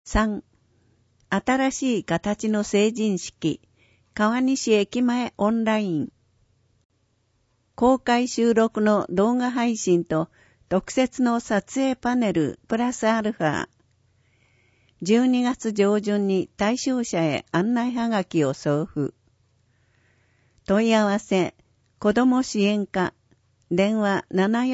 3. 新しい形の成人式、川西駅前オンライン。公開収録の動画配信と特設の撮影パネルプラスアルファ。12月上旬に対象者へ案内はがきを送付。問い合わせ、子ども支援課、電話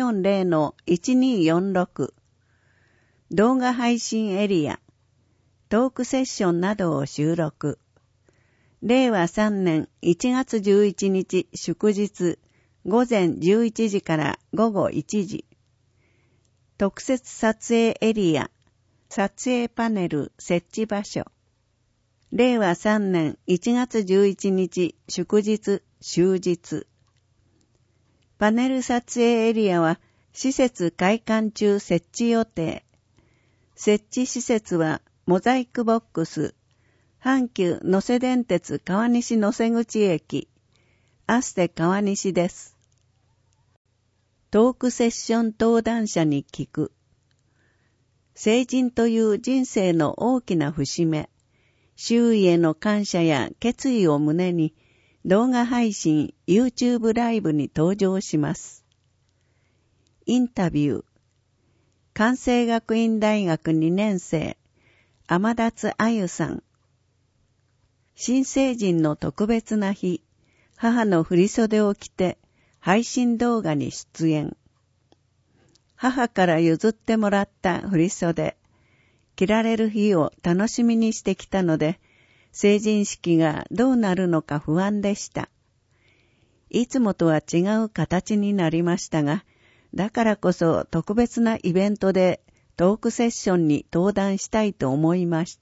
740-1246。動画配信エリア、トークセッションなどを収録。令和3年1月11日祝日、午前11時から午後1時。特設撮影エリア、撮影パネル設置場所。令和3年1月11日祝日、終日。パネル撮影エリアは施設開館中設置予定。設置施設はモザイクボックス、阪急能勢電鉄川西能勢口駅、アステ川西です。トークセッション登壇者に聞く。成人という人生の大きな節目、周囲への感謝や決意を胸に、動画配信 YouTube ライブに登場します。インタビュー。関西学院大学2年生、天達あゆさん。新成人の特別な日、母の振袖を着て配信動画に出演。母から譲ってもらった振袖、着られる日を楽しみにしてきたので、成人式がどうなるのか不安でした。いつもとは違う形になりましたが、だからこそ特別なイベントでトークセッションに登壇したいと思いました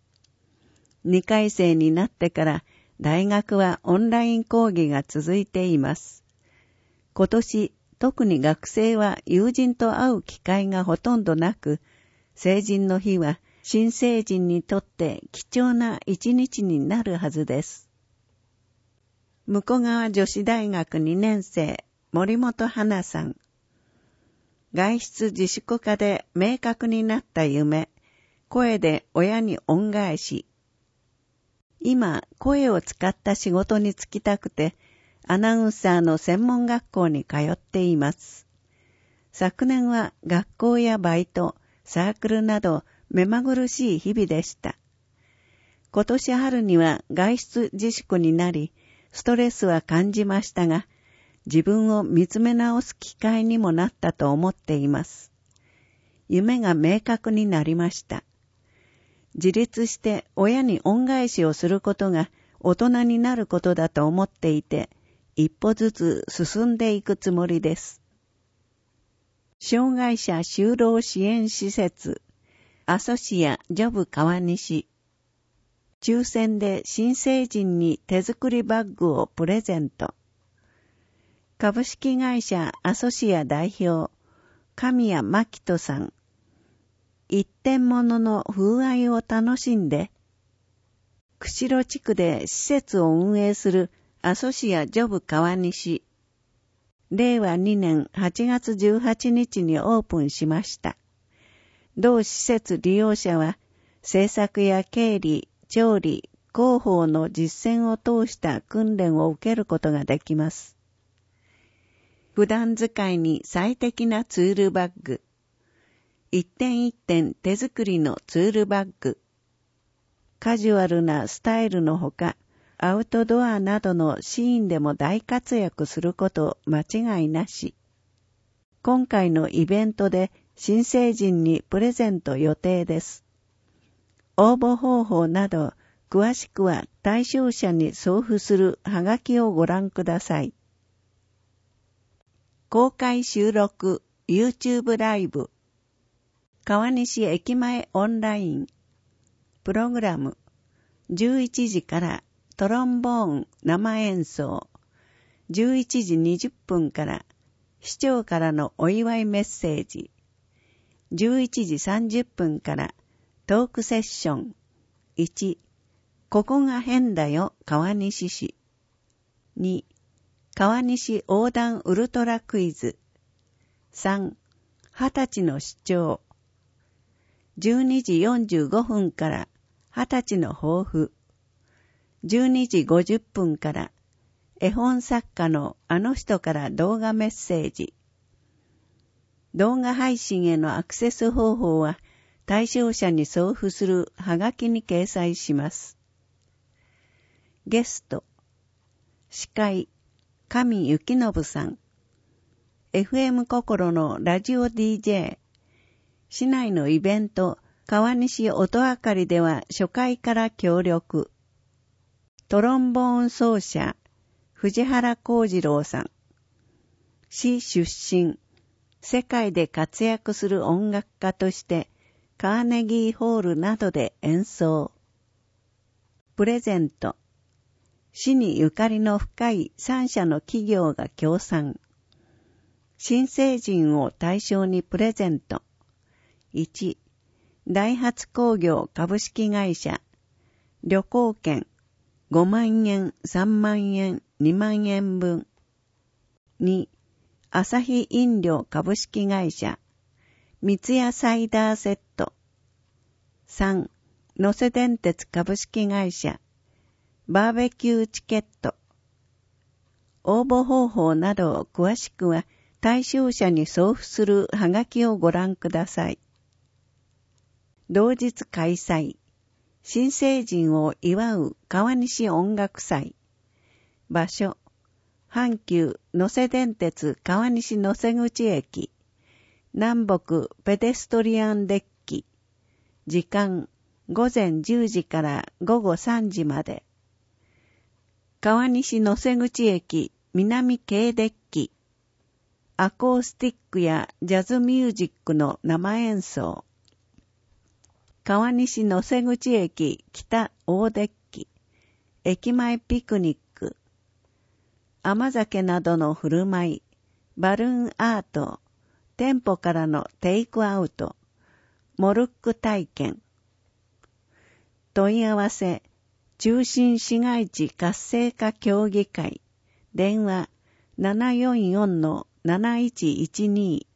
。2回生になってから大学はオンライン講義が続いています。今年、特に学生は友人と会う機会がほとんどなく、成人の日は新成人にとって貴重な一日になるはずです。向川女子大学2年生、森本花さん。外出自粛下で明確になった夢、声で親に恩返し。今、声を使った仕事に就きたくて、アナウンサーの専門学校に通っています。昨年は学校やバイト、サークルなど目まぐるしい日々でした。今年春には外出自粛になり、ストレスは感じましたが、自分を見つめ直す機会にもなったと思っています。夢が明確になりました。自立して親に恩返しをすることが大人になることだと思っていて、一歩ずつ進んでいくつもりです。障害者就労支援施設、アソシアジョブ川西。抽選で新成人に手作りバッグをプレゼント。株式会社アソシア代表、神谷真紀人さん。一点物の風合いを楽しんで、釧路地区で施設を運営するアソシアジョブ川西。令和2年8月18日にオープンしました。同施設利用者は、制作や経理、調理、広報の実践を通した訓練を受けることができます。普段使いに最適なツールバッグ。一点一点手作りのツールバッグ。カジュアルなスタイルのほか、アウトドアなどのシーンでも大活躍すること間違いなし。今回のイベントで新成人にプレゼント予定です。応募方法など、詳しくは対象者に送付するハガキをご覧ください。公開収録 YouTube ライブ。川西駅前オンライン。プログラム。11時からトロンボーン生演奏。11時20分から市長からのお祝いメッセージ。11時30分からトークセッション。1、ここが変だよ川西市。2、川西横断ウルトラクイズ。3、20歳の主張。 12時45分から20歳の抱負、12時50分から絵本作家のあの人から動画メッセージ。動画配信へのアクセス方法は対象者に送付するはがきに掲載します。ゲスト、司会、上幸信さん。FM 心のラジオ DJ。市内のイベント、川西音あかりでは初回から協力。トロンボーン奏者、藤原幸次郎さん。市出身、世界で活躍する音楽家として、カーネギーホールなどで演奏。プレゼント。市にゆかりの深い3社の企業が協賛。新成人を対象にプレゼント。1、ダイハツ工業株式会社。旅行券5万円、3万円、2万円分。2、アサヒ飲料株式会社。三ツ矢サイダーセット。3、能勢電鉄株式会社。バーベキューチケット。応募方法などを詳しくは対象者に送付するはがきをご覧ください。同日開催。新成人を祝う川西音楽祭。場所。阪急能勢電鉄川西能勢口駅。南北ペデストリアンデッキ。時間午前10時から午後3時まで。川西能勢口駅南系デッキ。アコースティックやジャズミュージックの生演奏。川西能勢口駅北大デッキ。駅前ピクニック。甘酒などの振る舞い。バルーンアート。店舗からのテイクアウト。モルック体験。問い合わせ。中心市街地活性化協議会。電話 744-7112